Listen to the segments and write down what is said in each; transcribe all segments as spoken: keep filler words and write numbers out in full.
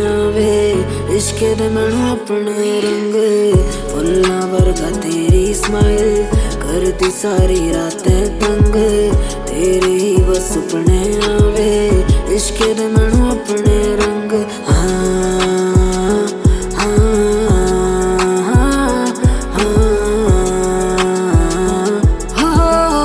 आवे इश्क दे मैनू अपने रंग फुल्लां वर्गा तेरी स्माइल करती सारी रातें तंग तेरे ही बस सपने आवे इश्क दे मैनू अपने रंग हाँ हाँ हाँ हाँ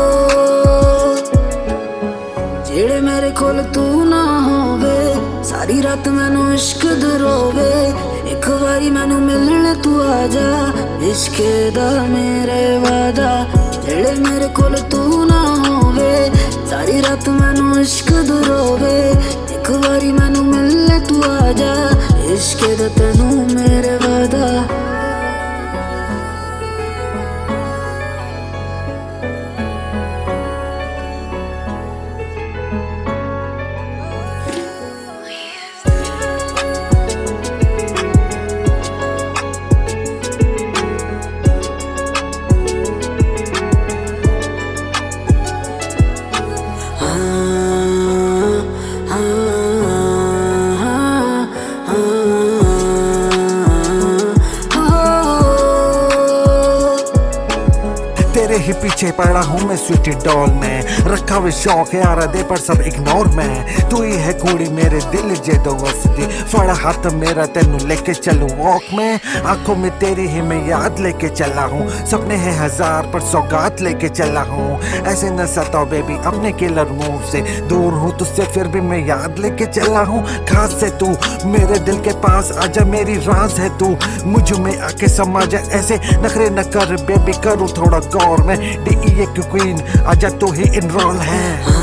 जेड़े मेरे कोल तू ना होवे सारी रात मैनू इश्क दरोवे एक बारी मैनू मिलने तू आजा इश्क दा मेरे वादा जेड़े मेरे कोल तू ना होवे सारी रात मैनू इश्क दरोवे एक बारी मैनू मिलने तू आजा इश्क दा तैनू मेरे वादा तेरे ही पीछे पड़ा हूँ मैं स्वीटी डॉल में रखा हुआ शौक यार दे पर सब इग्नोर में तू ही है कुड़ी मेरे दिल जे दोस्ती फड़ा हाथ मेरा तेनू लेके चलूं वॉक में आंखों में तेरी ही मैं याद लेके चला हूँ सपने हैं हजार पर सौगात लेके चला हूँ ऐसे न सताओ बेबी अपने किलर मूव से दूर हूँ तुझसे फिर भी मैं याद लेके चला हूँ खास से तू मेरे दिल के पास आजा मेरी राज है तू मुझ में आके समा जा ऐसे नखरे न कर बेबी करूँ थोड़ा गौर में डी ई क्वीन आजा तू ही इनरोल है।